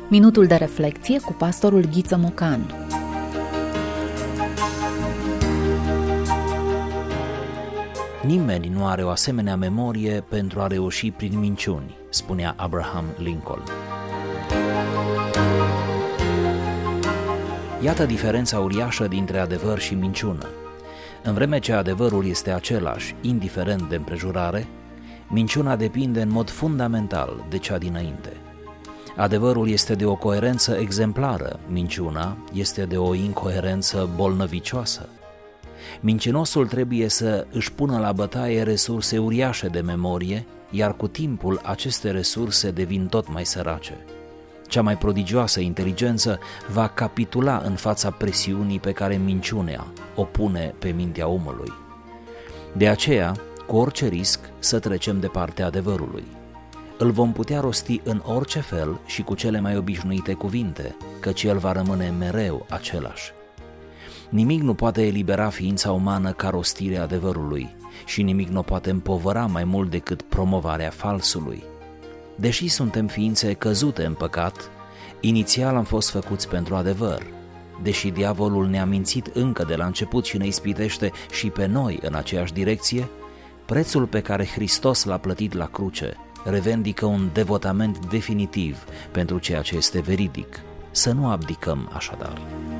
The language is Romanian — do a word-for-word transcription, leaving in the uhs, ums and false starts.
Minutul de reflecție cu pastorul Ghiță Mocan. Nimeni nu are o asemenea memorie pentru a reuși prin minciuni, spunea Abraham Lincoln. Iată diferența uriașă dintre adevăr și minciună. În vreme ce adevărul este același, indiferent de împrejurare, minciuna depinde în mod fundamental de cea dinainte. Adevărul este de o coerență exemplară, minciuna este de o incoerență bolnăvicioasă. Mincinosul trebuie să își pună la bătaie resurse uriașe de memorie, iar cu timpul aceste resurse devin tot mai sărace. Cea mai prodigioasă inteligență va capitula în fața presiunii pe care minciunea o pune pe mintea omului. De aceea, cu orice risc, să trecem de partea adevărului. Îl vom putea rosti în orice fel și cu cele mai obișnuite cuvinte, căci el va rămâne mereu același. Nimic nu poate elibera ființa umană ca rostirea adevărului și nimic nu poate împovăra mai mult decât promovarea falsului. Deși suntem ființe căzute în păcat, inițial am fost făcuți pentru adevăr. Deși diavolul ne-a mințit încă de la început și ne ispitește și pe noi în aceeași direcție, prețul pe care Hristos l-a plătit la cruce revendică un devotament definitiv pentru ceea ce este veridic. Să nu abdicăm așadar.